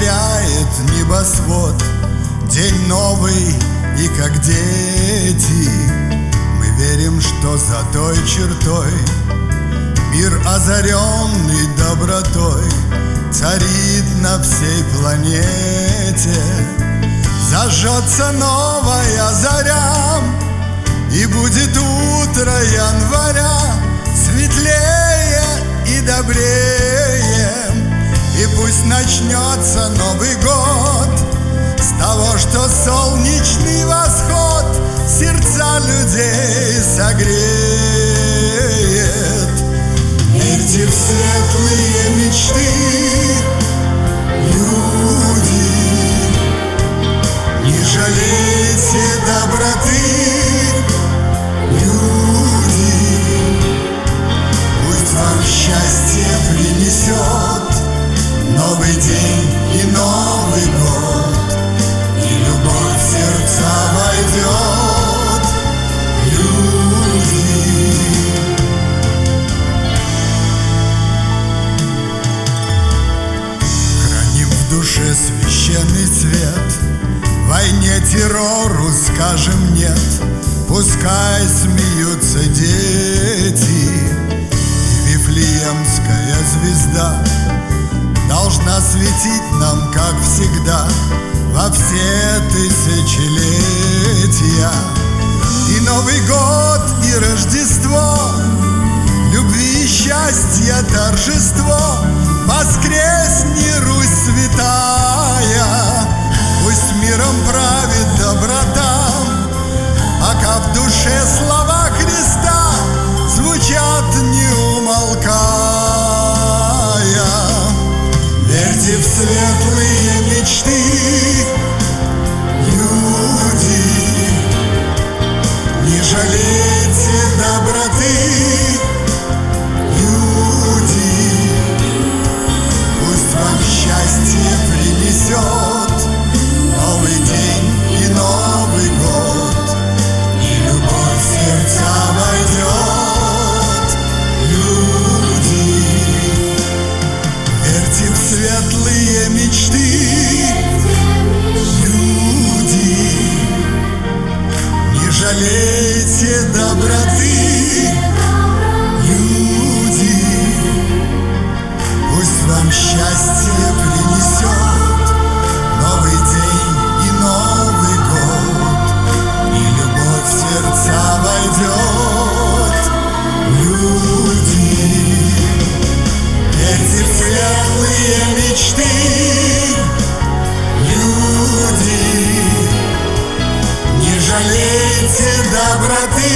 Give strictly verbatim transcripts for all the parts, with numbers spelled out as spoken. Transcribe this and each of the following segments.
озаряет небосвод. День новый, и как дети мы верим, что за той чертой мир, озаренный добротой, царит на всей планете. Зажжется новая заря, и будет утро января светлее и добрее. И пусть начнется Новый год с того, что солнечный восход сердца людей согреет. Верьте в светлые мечты, люди, не жалейте доброты, люди. Пусть вам счастье принесет новый день и Новый год, и любовь в сердца войдет, люди. Храним в душе священный цвет, войне, террору скажем нет. Пускай смеются дети, и Вифлеемская звезда должна светить нам, как всегда, во все тысячелетия. И Новый год, и Рождество, любви и счастья торжество. Воскресни, Русь святая, пусть миром правит доброта, пока в душе слова Христа звучат не умолкая. Верьте в светлые мечты, люди, не жалейте доброты, люди. Пусть вам счастье принесет новый день и Новый год, и любовь в сердца войдет, люди. Верьте в светлые мечты, люди, не жалейте доброты, люди. Пусть вам счастье принесет новый день и Новый год, и любовь в сердца войдет, люди. Верьте в светлые мечты, люди, не жалейте доброты,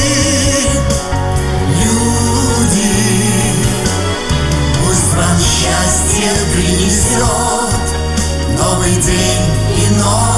люди. Пусть вам счастье принесет новый день и новый